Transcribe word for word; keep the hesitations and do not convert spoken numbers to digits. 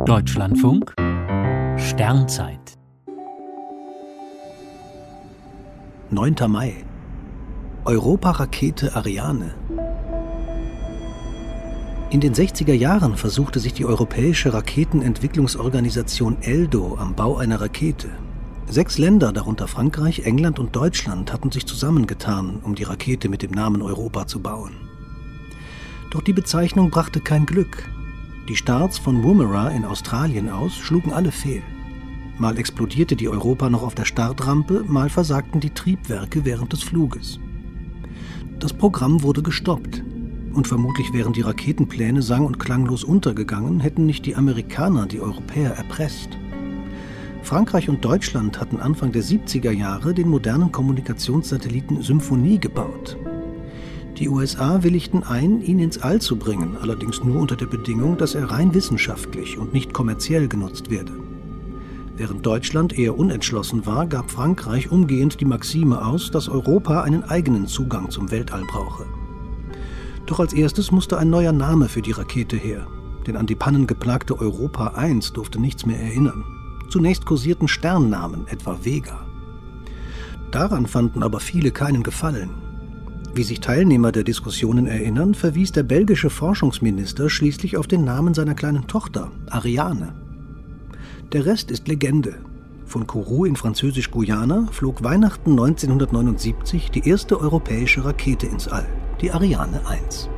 Deutschlandfunk Sternzeit neunter Mai. Europa-Rakete Ariane. In den sechziger Jahren versuchte sich die europäische Raketenentwicklungsorganisation ELDO am Bau einer Rakete. Sechs Länder, darunter Frankreich, England und Deutschland, hatten sich zusammengetan, um die Rakete mit dem Namen Europa zu bauen. Doch die Bezeichnung brachte kein Glück. Die Starts von Woomera in Australien aus schlugen alle fehl. Mal explodierte die Europa noch auf der Startrampe, mal versagten die Triebwerke während des Fluges. Das Programm wurde gestoppt. Und vermutlich wären die Raketenpläne sang- und klanglos untergegangen, hätten nicht die Amerikaner die Europäer erpresst. Frankreich und Deutschland hatten Anfang der siebziger Jahre den modernen Kommunikationssatelliten Symphonie gebaut. Die U S A willigten ein, ihn ins All zu bringen, allerdings nur unter der Bedingung, dass er rein wissenschaftlich und nicht kommerziell genutzt werde. Während Deutschland eher unentschlossen war, gab Frankreich umgehend die Maxime aus, dass Europa einen eigenen Zugang zum Weltall brauche. Doch als erstes musste ein neuer Name für die Rakete her, denn an die pannengeplagte Europa eins durfte nichts mehr erinnern. Zunächst kursierten Sternnamen, etwa Vega. Daran fanden aber viele keinen Gefallen. Wie sich Teilnehmer der Diskussionen erinnern, verwies der belgische Forschungsminister schließlich auf den Namen seiner kleinen Tochter, Ariane. Der Rest ist Legende. Von Kourou in Französisch-Guyana flog Weihnachten neunzehnhundertneunundsiebzig die erste europäische Rakete ins All, die Ariane eins.